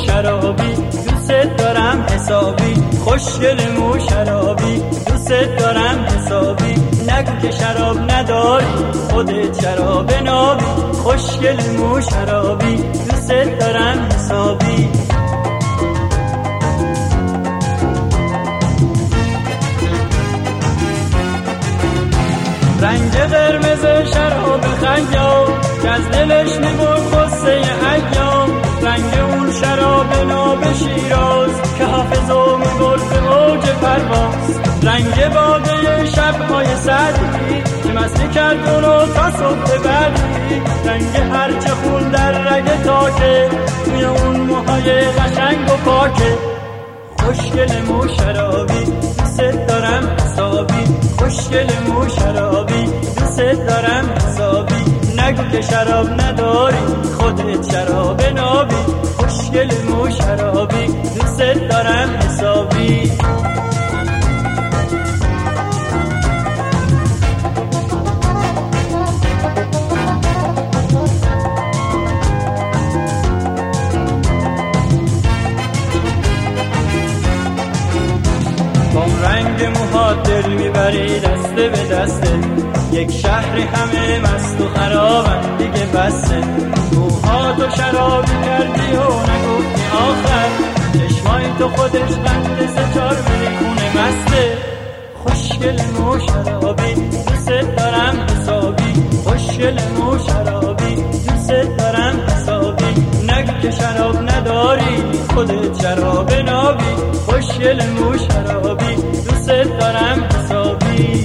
شرابی دوست دارم حسابی، خوشگل مو شرابی دوست دارم حسابی. نگو که شراب نداری خودت شراب نابی، خوشگل مو شرابی دوست دارم حسابی. رنگ قرمز شراب خیام که از دلش میبرد غصه ایام، رنگ اون شراب ناب شیراز که حافظو میبرد به اوج پرواز. رنگ باده شبهای سردی که مستی کرد اونو تا صبح بعدی، رنگ هرچه خون در رگ تاکه توی اون موهای قشنگ و پاکه. خوشگل مو شرابی دوست دارم حسابی، خوشگل مو شرابی دوست دارم حسابی. نگو که شراب نداری خودت شراب نابی، خوشگل مو شرابی دوست دارم حسابی. رنگ موهات دل میبری دسته به دسته، یک شهری همه مست و خرابن دیگه بسته. موهاتو شرابی کردی و نگفتی آخر، چشمای تو خودش قند 3-4 میخونه مسته. خوشگل مو شرابی دوست دارم حسابی، خوشگل مو شرابی دوست دارم حسابی. نگو که شراب نداری خودت شراب نابی، خوشگل مو شرابی دوست دارم حسابی.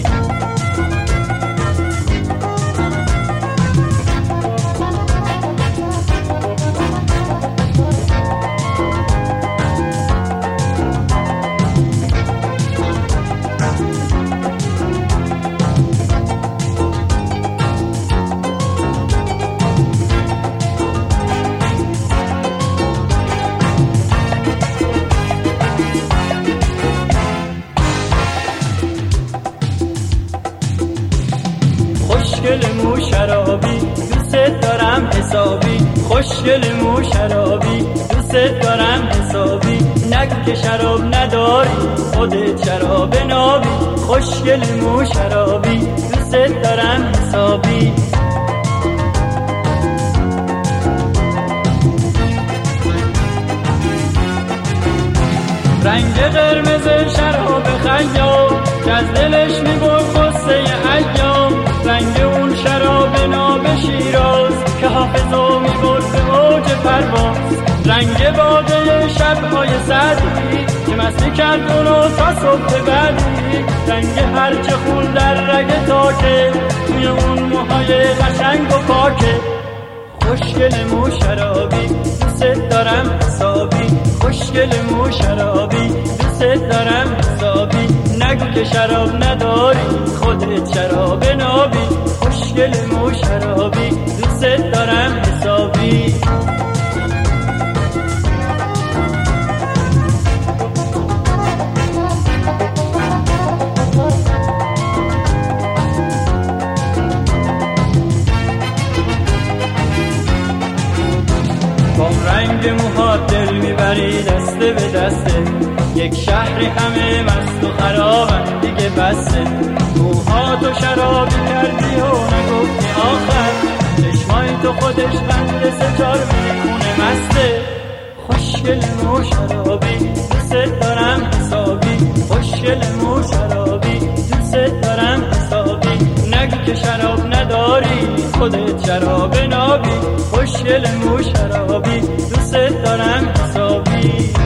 خوشگل مو شرابی دوست دارم حسابی، خوشگل مو شرابی دوست دارم حسابی. نگو که شراب نداری خودت شراب نابی، خوشگل مو شرابی دوست دارم حسابی. رنگ قرمز شراب خیام که از دلش میبرد غصه ایام، رنگ اون شراب ناب شیراز که حافظو میبرد به اوج پرواز. رنگ باده شبهای سردی که مستی کرد اونو تا صبح بعدی، رنگ هرچه خون در رگ تاکه توی اون موهای قشنگ و پاکه. خوشگل مو شرابی دوست دارم حسابی، خوشگل مو شرابی دوست دارم حسابی. نگو که شراب نداری خودت شراب نابی، خوشگل مو شرابی دوست دارم حسابی. رنگ موهات دل میبری دسته به دسته، یک شهری همه مست و خرابن دیگه بسته. موهاتو شرابی کردی و نگفتی آخر، چشمای تو خودش قند 3-4 میخونه مسته. خوشگل مو شرابی دوست دارم حسابی، خوشگل مو شرابی دوست دارم حسابی. نگو که شراب نداری خودت شراب نابی، خوشگل مو شرابی دوست دارم حسابی.